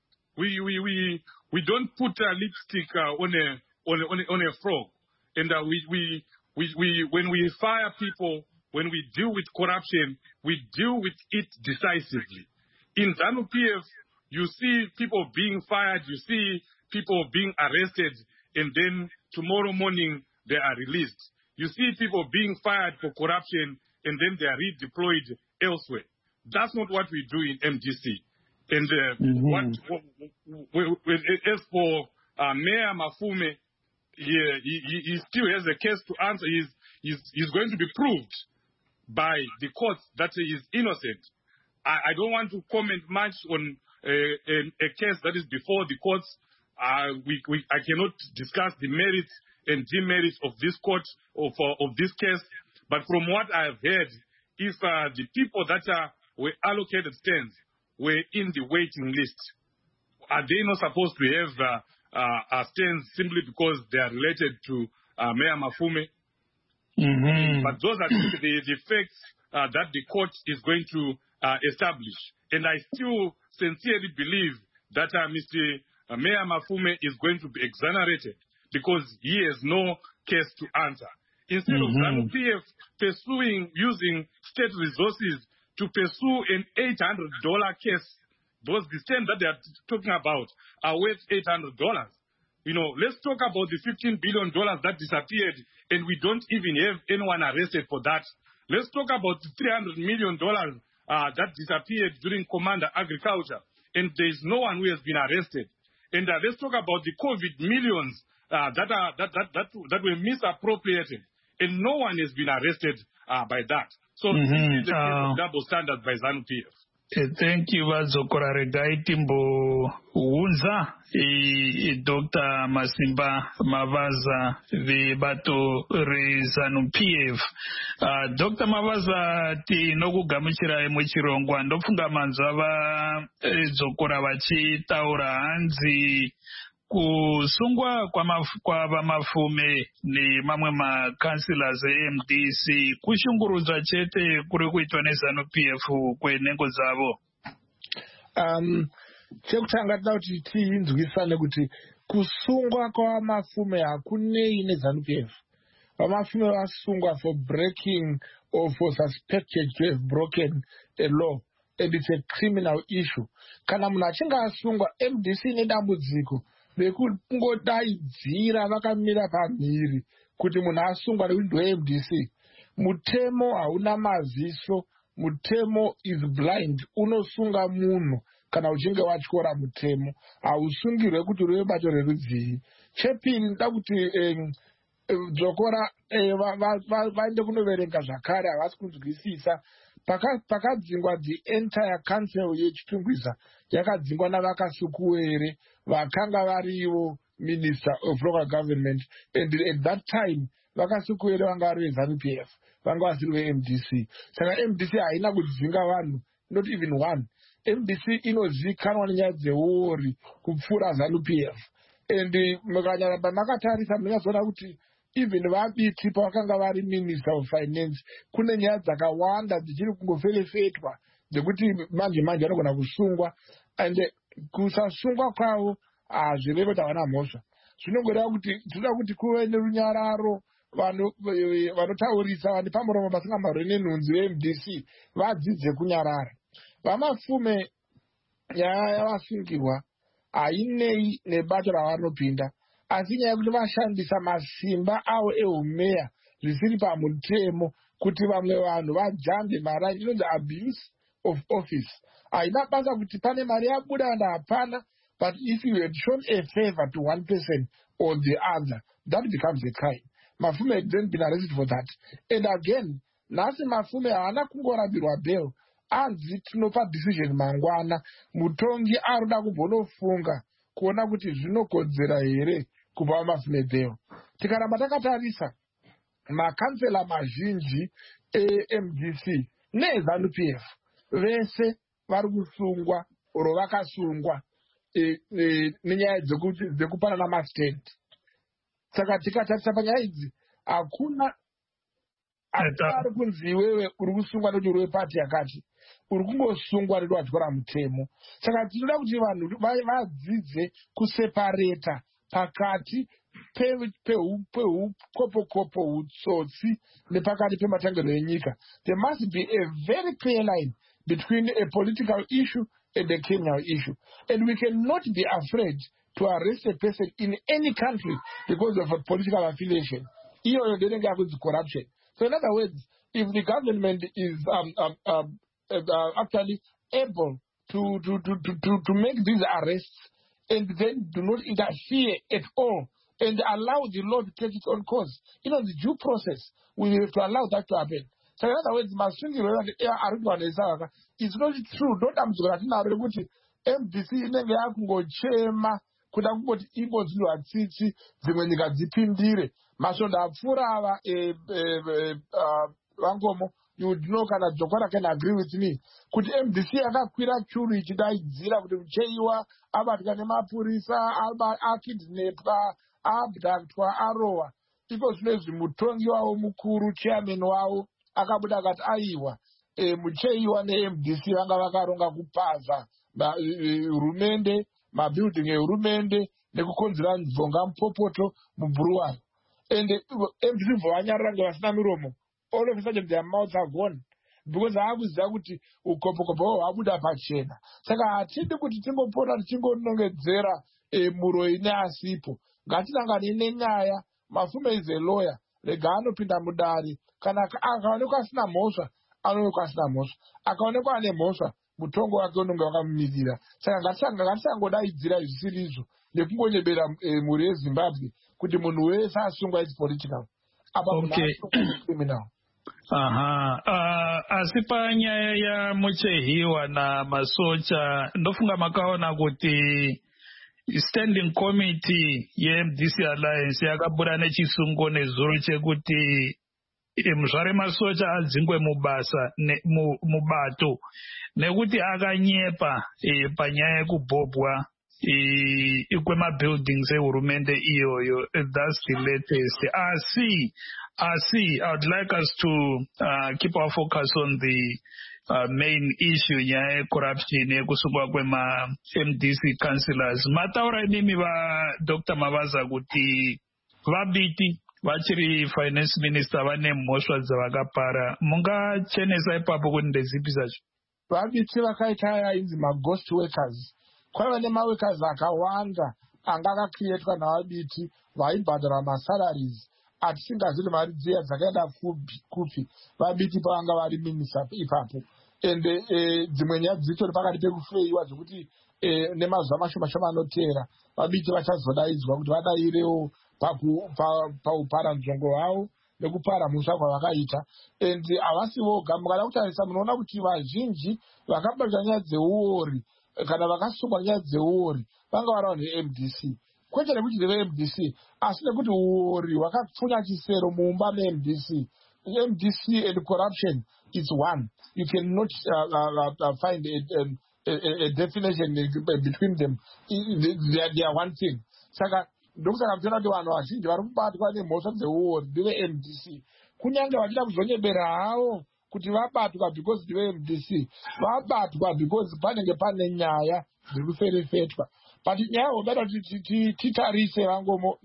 We don't put lipstick on a frog, and when we fire people, when we deal with corruption, we deal with it decisively. In ZANU-PF, you see people being fired, you see people being arrested, and then tomorrow morning they are released. You see people being fired for corruption, and then they are redeployed elsewhere. That's not what we do in MDC. And as for Mayor Mafume, he still has a case to answer. He's going to be proved by the courts that he is innocent. I don't want to comment much on a case that is before the courts. I cannot discuss the merits and demerits of this court of this case. But from what I have heard, if the people that were allocated stands were in the waiting list. Are they not supposed to have stands simply because they are related to Mayor Mafume? But those are the facts that the court is going to establish. And I still sincerely believe that Mr. Mayor Mafume is going to be exonerated because he has no case to answer. Instead of ZANU-PF using state resources to pursue an $800 case, because the stands that they are talking about are worth $800. Let's talk about the $15 billion that disappeared, and we don't even have anyone arrested for that. Let's talk about the $300 million that disappeared during Commander Agriculture, and there's no one who has been arrested. And let's talk about the COVID millions that were misappropriated, and no one has been arrested by that. So this is the case of double standards by ZANU-PF. Thank you, Vazokora Regai Timbo Unza, Dr. Masimba Mavaza, the Bato ZANU-PF. Dr. Mavaza, Tinogu Gamichira Muchirongwa, Ndofunga Manzava, Zokora Vachi, Taura Anzi, kusungwa kwa Mafume ni mamwe makansila za MDC kushunguruzwa chete kuri kuitwa ZANU-PF kwenengo zavo. Chekutanga kuti tiinzwisane kuti kusungwa kwa Mafume hakunei neZANU-PF. Mafume vasungwa for breaking or for suspected to have broken a law, and it's a criminal issue. Kana munhu achinge asungwa, MDC nedambudziko bekungodaidzira vakamira pamhiri kuti munhu asungwa nekuti MDC. Mutemo hauna maziso, mutemo is blind. Unosunga munhu kana uchinge watyora mutemo, hausungirwe kuti uriwe bato rerudzii. Chepiri nda kuti Dzokora vaende kunoverenga zvakare, havasi kunzwisisa. Pakadzingwa the entire council yeChitungwiza yakadzingwa navakasukuwere vakanga varivo minister of local government, and at that time vakasukuwere vanga vari veZANU-PF, vanga vasiri veMDC. Saka MDC haina kudzinga vanhu, not even one. MDC inozikanwa nenyaya dzeori kupfuura ZANU-PF. And mukanyaramba makatarisa munyazoona kuti even vabiti pavakanga vari minister of finance, kune nyaya dzakawanda dzichiri kungoferefetwa dzekuti manje vanogona kusungwa, and kusasungwa kwavo hazvirevi kuti havana mhosva. Zvinongoreva kuti tinoda kuti kuve nerunyararo, vanotaurisa vane pamuromo vasingamharwe nenhunzi veMDC vadzidze kunyarara. VaMafume nyaya yavasungirwa hainei nebato ravanopinda, asi nyaya yekuti vashandisa masimba avo eumeya zvisiri pamutemo kuti vamwe vanhu vajambe maraini, inonzi abuse of office. Haina basa kuti pane mari yabuda and hapana, but if you had shown a favor to one person or the other, that becomes a crime. Mafume had then been arrested for that. And again, nhasi Mafume haana kungorambirwa bail, anzi tinopa decision mangwana, mutongi aroda kumbonofunga kuona kuti zvinokodzera here kupa Mafume bail. Tikaramba takatarisa makansela mazhinji eMDC neZANU-PF vese vari kusungwa oro vakasungwa nenyaya dzekupanana mastand. Saka tikatarisa panyaya idzi hakuna ari kunzi iwewe uri kusungwa nekuti uri wepati yakati, uri kungosungwa nekuti watyora mutemo. Saka tinoda kuti vanhu vadzidze kusepareta pakati pehukopo hutsotsi nepakati pematangiro enyika. There must be a very clear line between a political issue and a criminal issue. And we cannot be afraid to arrest a person in any country because of a political affiliation. Corruption. So in other words, if the government is actually able to make these arrests and then do not interfere at all and allow the law to take its own course, the due process, we have to allow that to happen. So in other words, it's not true. Don't am MDC inenge yakungochema kuda kungoti imbo dzino hatsitsi dzimwe nyika dzipindire. Masvondo apfuura ava vangomo you would know kana Jokwana can agree with me kuti MDC yakakwira churu ichidaidzira kuti Mucheiwa abatwa nemapurisa akidnapwa abductwa arowa iko zvinezvi mutongi wavo mukuru chairman wavo akabuda akati aiwa Mucheiwa neMDC vanga vakaronga kupaza hurumende mabuilding ehurumende nekukonzera nzonga mupopoto mubhuruwani and MDC vanyarara ngevasina miromo all of a sudden their mouths are gone because haakuziva kuti ukopokopo hwabuda pachena saka hatidi kuti timbopota tichingonongedzera muroi neasipo ngatinangane nenyaya Mafume is a lawyer rega anopinda mudare kana akaonekwa asina mhosva anoonekwa asina mhosva akaonekwa ane mhosva mutongo wake unenge wakamumirira saka ngatisangodaidzira zvisiri izvo nekungonyebera mhuri yeZimbabwe kuti munhu wese asungwa is political criminal. Asi panyaya yaMuchehiwa namasocha ndofunga makaona kuti standing committee yeMDC Alliance yakabuda nechisungo nezuro chekuti muzvare masocha adzingwe mubasa mubato nekuti akanyepa panyaya yekubhobwa kwemabuildings ehurumende iyoyo. That's the latest. I would like us to keep our focus on the main issue nyaya corruption yekusungwa kwema MDC councillors. Mataura nimi Dr. Mavaza kuti vabiti vachiri finance minister vane mhosva dzavakapara. Mungachenesa ipapo kuti ndezipi zvacho? Vabiti vakaita inzi ghost workers. Kwaiva nemaworkers akawanda anga akacreatwa navabiti vaibhadhara masalaries atisingazivi mari dziya dzakaenda kupi vabiti pavanga vari minisa ipapo ende dzimwe nyaya dzitori pakati pekufeyiwa zvekuti nemazuva mashoma anoteera vabiti vachazodaidzwa kuti vadairewo paupara nzvongo hwavo nekupara musha kwavakaita ende havasi voga mukada kutarisa munoona kuti vazhinji vakabatwa nyaya dzeuori kana vakasungwa nyaya dzeuori vanga vari vanhu veMDC kwete nekuti ndeve-MDC asi nekuti uori hwakapfunya chisero muumba meMDC. MDC and corruption is one. You cannot find a definition between them. They are one thing. Saka ndokusaka mtona kuti vanhu vazhinji vari kubatwa nemhosva dzeuori ndeve-MDC kunyange vachida kuzonyebera havo kuti vabatwa because ndeve-MDC vabatwa because panenge pane nyaya dziri kuferefetwa. But nyaya wabata titarise vangomo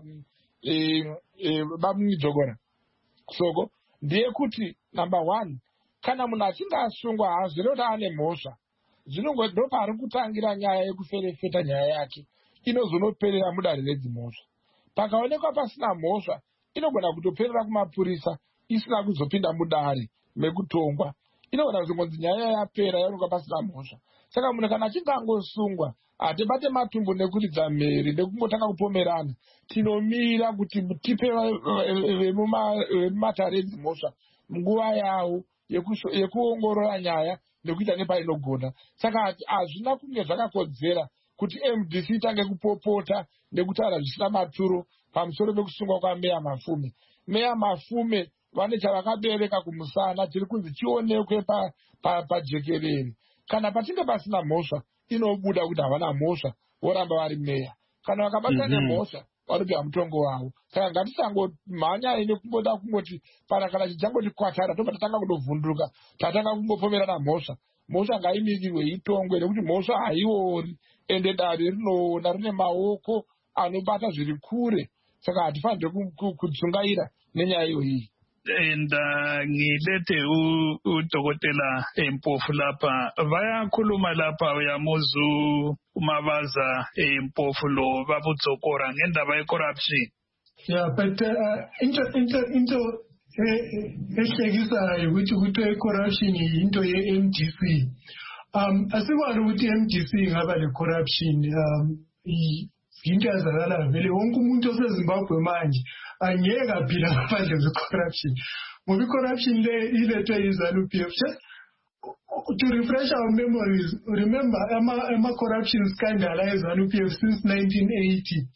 Bamujogora soko ndiye kuti number one kana munhu achinge asungwa hazvire kuti ane mhosva ndo pari kutangira nyaya yekuferefeta nyaya yake inozonoperera mudare redzimhosva. Pakaonekwa pasina mhosva inogona kutoperera kumapurisa isina kuzopinda mudare mekutongwa inogona kuzongonzi nyaya yapera yaonekwa pasina mhosva. Saka munhu kana achinge angosungwa hatibate matumbu nekuridza mheri nekungotanga kupomerana tinomira kuti tipe vemumatare edzimhosva nguva yavo yekuongorora nyaya nekuita nepainogona. Saka hazvina kunge zvakakodzera kuti MDC itange kupopota nekutaura zvisina maturo pamusoro pekusungwa kwaMeya Mafume. Meya Mafume vane chavakabereka kumusana tiri kunzi chionekwe pajekerere. Kana pachinge pasina mhosva inobuda kuti havana mhosva voramba vari meya. Kana vakabatwa nemhosva vanopihwa mutongo wavo. Saka ngatisangomhanya nekungoda kungoti kana chichangoti kwatara tobva tatanga kundovhunduruka tatanga kungopomerana mhosva. Mhosva ngaimirirwe itongwe nekuti mhosva haiori ende dare rinoona rine maoko anobata zviri kure. Saka hatifanire kudzungaira nenyaya iyoyi. And ngilete udokotela Mpofu lapha vayakhuluma lapha uyamuzu uMabaza Mpofu lo babudzokora ngendaba yecorruption. Yeah, but into ehlekisayo ukuthi corruption into ye-MDC. Asikwazi ukuthi MDC ingaba le-corruption into yazakala vele wonke umuntu oseZimbabwe manje angeke aphila ngaphandle kwe-corruption. Ngoba i-corruption le ilethwe yi-ZANU-PF. To refresh our memories, remember ama-corruption scandal ye-ZANU-PF since 1980.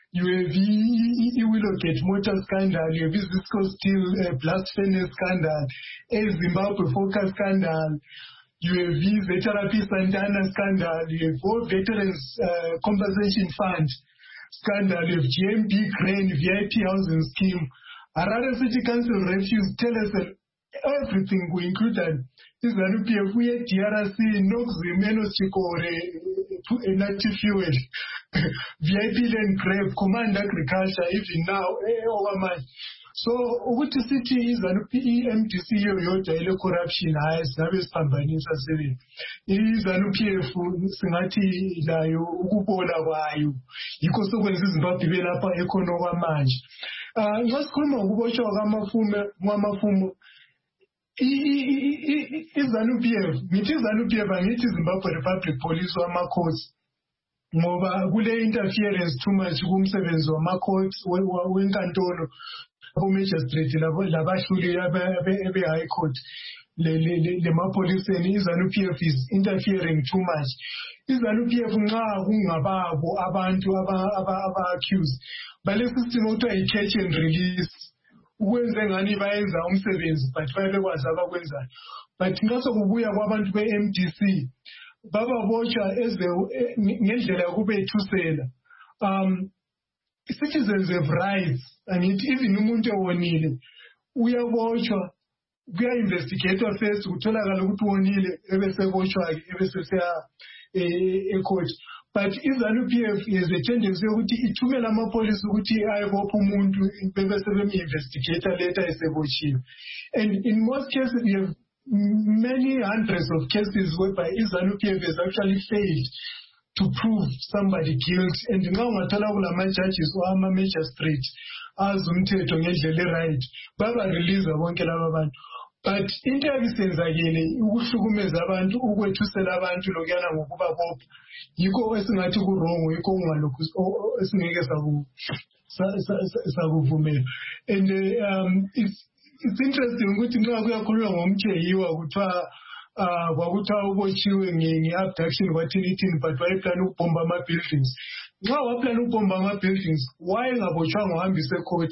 you have Willowgate motor scandal, you have Cisco Steel blast furnace scandal, Zimbabwe Focus scandal, you have Veterapy Santana scandal, you have all Veterans Compensation Fund scandal, you have GMP Crane, VIP housing scheme, Harare City Council refused, tell us everything we included. This is a weird DRC, Noxim, Chikore, native fuel, VIP land grave, command agriculture, even now, over much. So, what the city is an EMTC, your daily corruption, as Navis Pambanis are saying. It is an UPF, Sinati, Upola, Wayu, because when this is about develop economic match. Just come on, watch our Mama izanu-PF ngithi izanu-PF angithi Zimbabwe Republic Police wama-courts ngoba kule-interference too much kumsebenzi wama-courts wenkantolo abo-magistrate labahluli abe-high court lemapoliseni. Izanu-PF is interfering too much. Izanu-PF nxa kungababo abantu aba-accused balesisimo kuthiwa yi-catch and release, ukwenze ngani bayenza umsebenzi but bayekwazi abakwenzayo. But nxa sokubuya kwabantu be-MDC bababotshwa ngendlela yokubethusela. Citizens have rights, and even umuntu ewonile uyabotshwa, kuya-investigatwa first kutholakala ukuthi wonile ebesebotshwa-ke ebesesiya e-court. But izanu-PF has a tendency yokuthi ithumele amapolisi ukuthi ayebopha umuntu bebese bemi-investigator later esebotshiwe. And in most cases we have many hundreds of cases whereby izanu-PF has actually failed to prove somebody guilty. And nxa ungathola kulama-judges or ama-magistrate azi umthetho ngendlela e-right baba-release bonke laba bantu. But into ebisenzakele ukuhlukumeza abantu, ukwethusela abantu lokuyana ngokubabopha, yikho esingathi kurongo, yikho ungalokhu esingeke sakuvumela. And it's interesting ukuthi nxa kuyakhulunywa ngomtsheyiwa kuthiwa kwakuthiwa ubotshiwe nge-abduction kwathini, but wayeplana ukubhomba ama-buildings. Nxa waplana ukubhomba ama-buildings, wayengabotshwanga uhambise ecourt?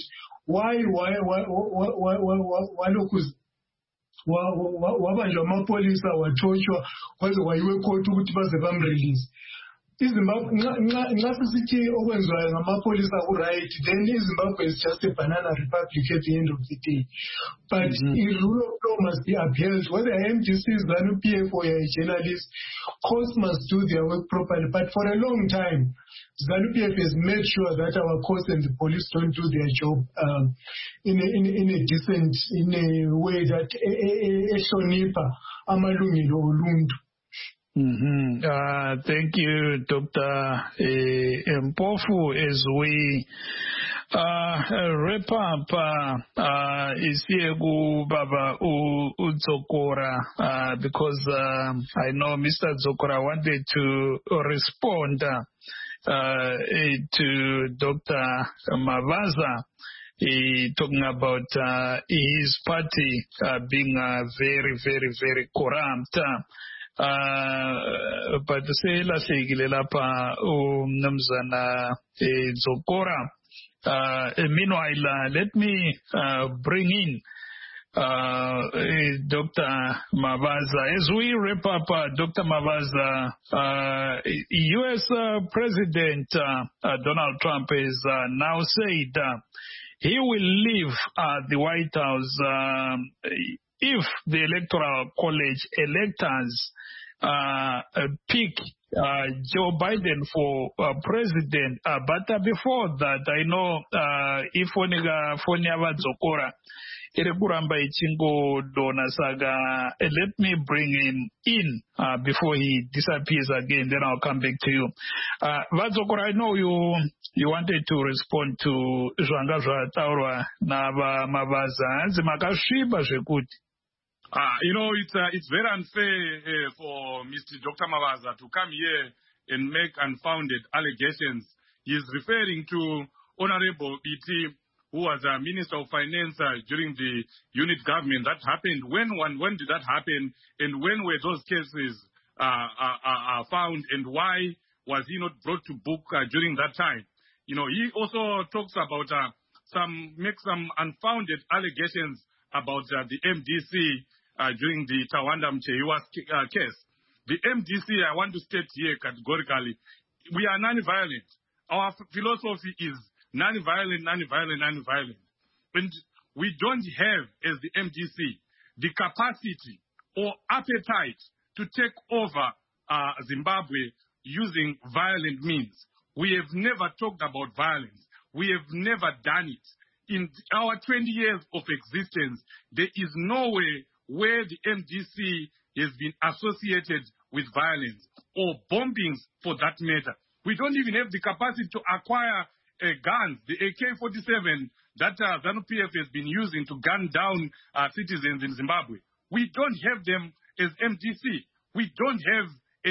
Walokhu wabanjwa amapolisa wathotshwa kwaze wayiwe ecourt ukuthi baze bamrelease. Nxa sisithi okwenziwayo ngamapolisa ku-right, then iZimbabwe is just a banana republic at the end of the day. But the rule of law must be upheld. Whether MDC is ZANU-PF or a journalist, courts must do their work properly. But for a long time, ZANU-PF has made sure that our courts and the police don't do their job in a decent, in a way that ehlonipha amalungelo oluntu. Thank you, Dr. Mpofu. As we wrap up, Isiegu Baba Udzokora, because I know Mr. Dzokora wanted to respond to Dr. Mavaza. Talking about his party being very, very, very corrupt. But say la segile lapa Namzana Dzokora. Meanwhile, let me bring in Dr. Mavaza. As we wrap up, Dr. Mavaza, U.S. President Donald Trump has now said he will leave the White House if the Electoral College electors pick Joe Biden for president. But before that, I know if Foniava Dzokora, Irekuramba Ichingo Donasaga, let me bring him in before he disappears again, then I'll come back to you. Vadzokora, I know you wanted to respond to Zhanga Taura Nava Mavaza. Zimakashiba Shekuti. It's very unfair for Mr. Dr. Mavaza to come here and make unfounded allegations. He is referring to Honorable E.T., who was a Minister of Finance during the unit government. That happened. When did that happen? And when were those cases found? And why was he not brought to book during that time? he also talks about makes some unfounded allegations about the MDC during the Tawanda Mcheyiwa case. The MDC, I want to state here categorically, we are non-violent. Our philosophy is non-violent, non-violent, non-violent. And we don't have, as the MDC, the capacity or appetite to take over Zimbabwe using violent means. We have never talked about violence. We have never done it. In our 20 years of existence, there is no way where the MDC has been associated with violence or bombings for that matter. We don't even have the capacity to acquire guns, the AK-47 that ZANU-PF has been using to gun down citizens in Zimbabwe. We don't have them as MDC. We don't have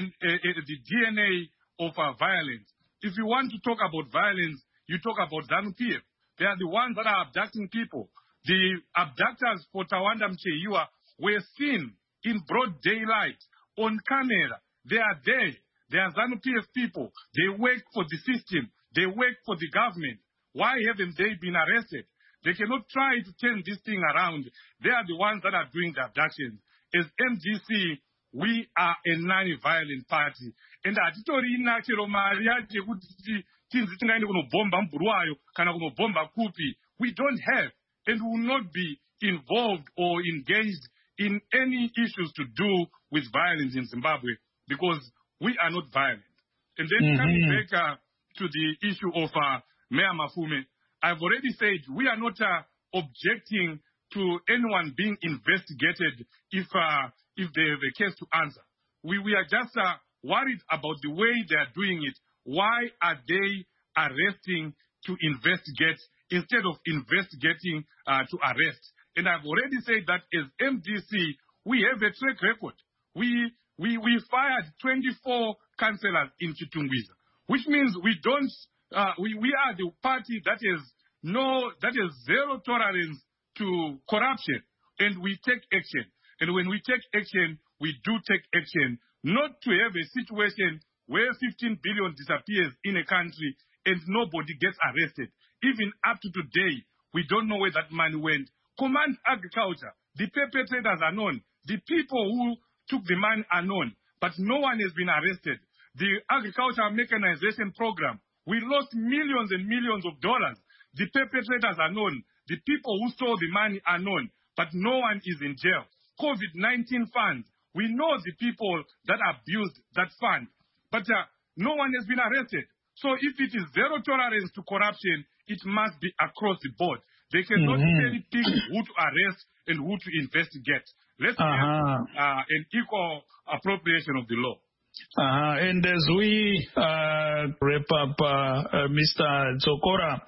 the DNA of violence. If you want to talk about violence, you talk about ZANU-PF. They are the ones that are abducting people. The abductors for Tawanda Mcheyiwa were seen in broad daylight on camera. They are there. They are ZANU-PF people. They work for the system. They work for the government. Why haven't they been arrested? They cannot try to turn this thing around. They are the ones that are doing the abductions. As MDC, we are a non-violent party. And atitori inachero mari yache kuti tinzi tingaende kunobomba Mburuwayo kana kunobomba kupi. We don't have and will not be involved or engaged in any issues to do with violence in Zimbabwe because we are not violent. And then coming back to the issue of Mayor Mafume, I've already said we are not objecting to anyone being investigated if they have a case to answer. We are just worried about the way they are doing it. Why are they arresting to investigate instead of investigating to arrest? And I've already said that as MDC, we have a track record. We fired 24 councillors in Chitungwiza, which means we don't. We are the party that is zero tolerance to corruption, and we take action. And when we take action, we do take action, not to have a situation where 15 billion disappears in a country and nobody gets arrested. Even up to today, we don't know where that money went. Command Agriculture, the perpetrators are known. The people who took the money are known, but no one has been arrested. The agricultural mechanization program, we lost millions and millions of dollars. The perpetrators are known. The people who stole the money are known, but no one is in jail. COVID-19 funds, we know the people that abused that fund, but no one has been arrested. So if it is zero tolerance to corruption, it must be across the board. They cannot really pick who to arrest and who to investigate. Let's have an equal appropriation of the law. And as we wrap up, Mr. Tsokora,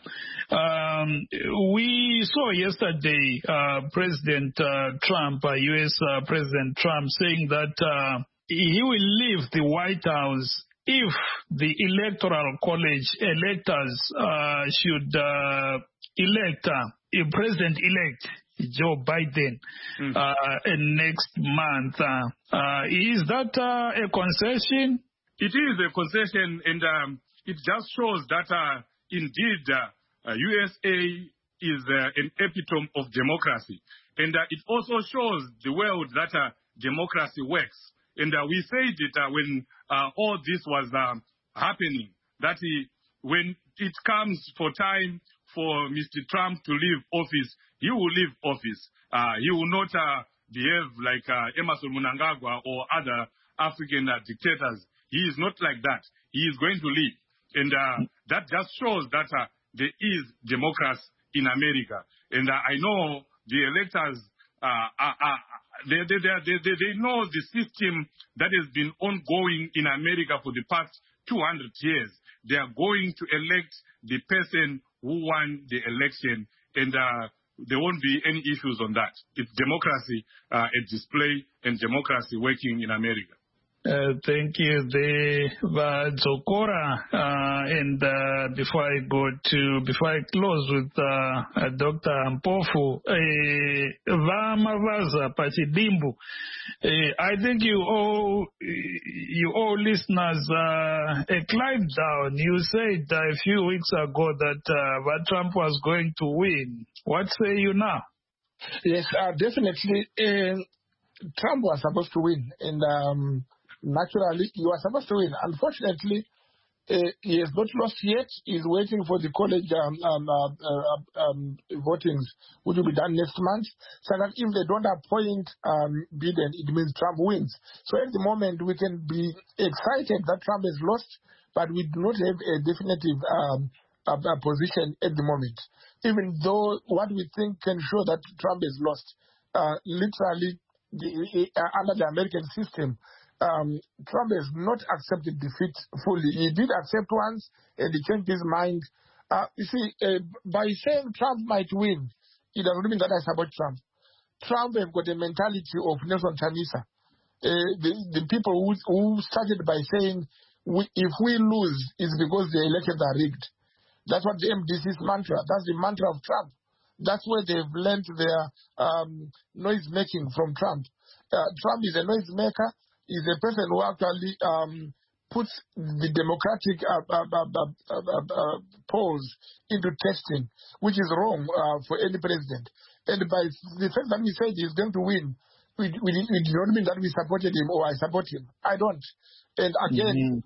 we saw yesterday President Trump, U.S. President Trump, saying that he will leave the White House if the Electoral College electors should elect a president-elect Joe Biden next month. Is that a concession? It is a concession, and it just shows that indeed USA is an epitome of democracy. And it also shows the world that democracy works. And we said it when all this was happening, that when it comes for time for Mr. Trump to leave office, he will leave office. He will not behave like Emerson Mnangagwa or other African dictators. He is not like that. He is going to leave. And that just shows that there is democracy in America. And I know the electors, they know the system that has been ongoing in America for the past 200 years. They are going to elect the person who won the election, and there won't be any issues on that. It's democracy at display and democracy working in America. Thank you, Zokora. And before I close with Dr. Mpofu, Mavaza Pachidimbu, I think you owe listeners a climb down. You said a few weeks ago that Trump was going to win. What say you now? Yes, definitely. Trump was supposed to win, and naturally, he was supposed to win. Unfortunately, he has not lost yet. He's waiting for the college votings, which will be done next month. So that if they don't appoint Biden, it means Trump wins. So at the moment, we can be excited that Trump has lost, but we do not have a definitive position at the moment. Even though what we think can show that Trump has lost, literally, under the American system, Trump has not accepted defeat fully. He did accept once, and he changed his mind. You see, by saying Trump might win, it doesn't mean that I support Trump. Trump has got a mentality of Nelson Chamisa. The people who started by saying, if we lose, it's because the elections are rigged. That's what the MDC's mantra. That's the mantra of Trump. That's where they've learned their noise making from Trump. Trump is a noise maker. He's a person who actually puts the democratic polls into testing, which is wrong for any president. And by the fact that we said he's going to win, we do not mean that we supported him or I support him. I don't. And again,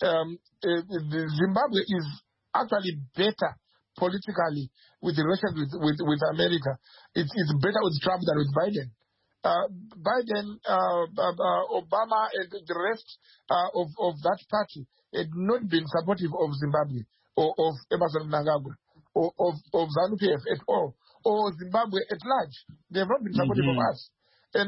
Zimbabwe is actually better politically with the relations with America. It's better with Trump than with Biden. Biden, Obama, and the rest of that party had not been supportive of Zimbabwe or of Emerson Mnangagwa or of ZANU-PF at all, or Zimbabwe at large. They have not been supportive of us. And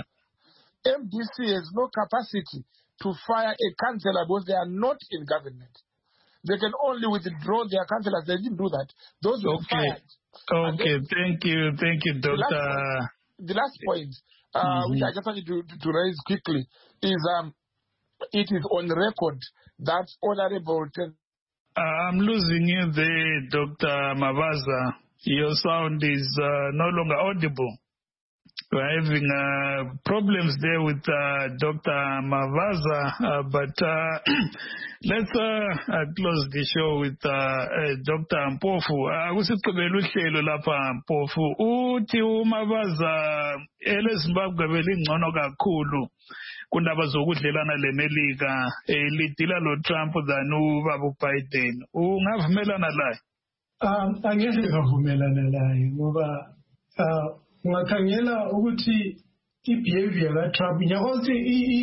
MDC has no capacity to fire a councillor because they are not in government. They can only withdraw their councillors. They didn't do that. Those were fired. Okay, thank you, Doctor. The last point, which I just wanted to raise quickly, is it is on record that Honorable... I'm losing you there, Dr. Mavaza. Your sound is no longer audible. We're having problems there with Dr. Mavaza, but let's close the show with Dr. Mpofu. Kusigqibela uhlelo lapha Mpofu. Uthi uMavaza eleZimbabwe belingcono kakhulu kundaba zokudlelana leMelika lidila lo Trump than ubaba Biden. Ungavumelana laye? Angeke ngavumelana laye ngoba ungakhangela ukuthi i-behavior kaTrump nyakothi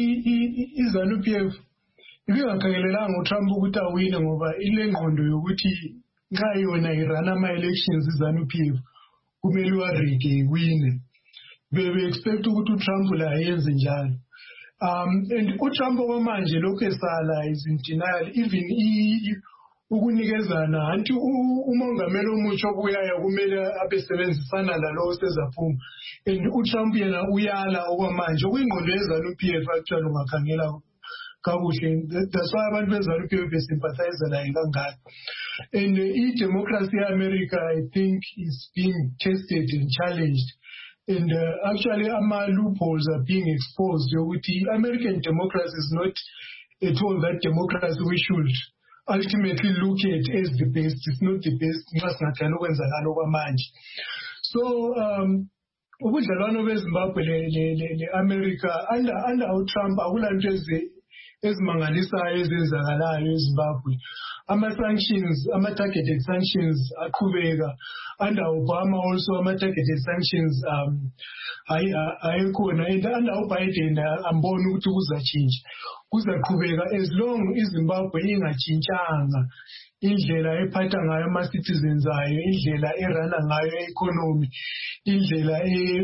iZANU-PF ibingakhangelelanga uTrump ukuthi awine ngoba ile ngqondo yokuthi nxa yona irana ama-elections iZANU-PF kumele uwarige iwine. Bebe-expect ukuthi uTrump la yenze njalo. And uTrump okwamanje lokhu esala is in denial, even ukunikezana anti umongameli omutsha obuyayo kumele abesebenzisana lalo osezaphuma. And uTrump yena uyala okwamanje okuyingqondo yeZANU-PF actually ungakhangela kakuhle. That's why abantu beZANU-PF besympathize laye kangaka. And i-democracy y'America, I think, is being tested and challenged. And actually, loopholes are being exposed. American democracy is not at all that democracy we should ultimately look at as the best. It's not the best. So, ubudlelwano beZimbabwe le-America under Trump akulanto ezimangalisayo ezenzakalayo eZimbabwe. Ama-sanctions, ama-targeted sanctions aqhubeka. Under Obama also ama-targeted sanctions ayekhona. And under uBiden amboni ukuthi kuzachinja. Kuzaqhubeka as long iZimbabwe ingachintshanga indlela ephatha ngayo ama-citizens ayo, indlela erana ngayo economy, indlela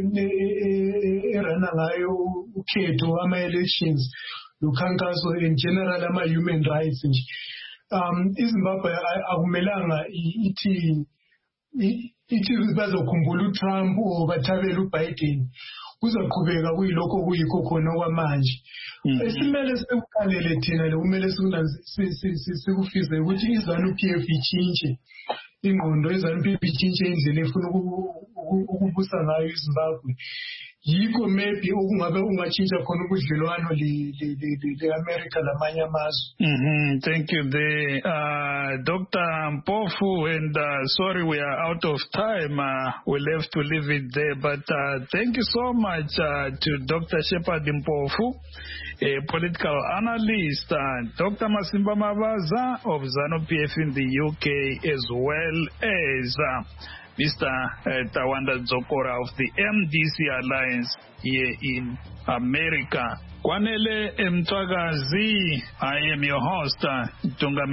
erana ngayo ukhetho ama-elections, lukhankaso in general ama-human rights nje. iZimbabwe akumelanga ithi bazokhumbula uTrump or bathabela uBiden. kuzaqhubeka kuyilokho kuyikho khona kwamanje. Esimele sikukalele thina le kumele sikufize ukuthi iZANU-PF ichintshe ingqondo, iZANU-PF ichintshe indlela efuna ukubusa ngayo iZimbabwe. Yikho maybe okungabe ungatshintsha khona ubudlelwano le-America lamanye amazwe. Thank you there, Dr. Mpofu, and sorry we are out of time. We'll have to leave it there, but thank you so much to Dr. Shepherd Mpofu, a political analyst, Dr. Masimba Mavaza of ZANU-PF in the UK, as well as Mr. Tawanda Dzokora of the MDC Alliance here in America. Kwanele Mtwagazi, I am your host, Tunga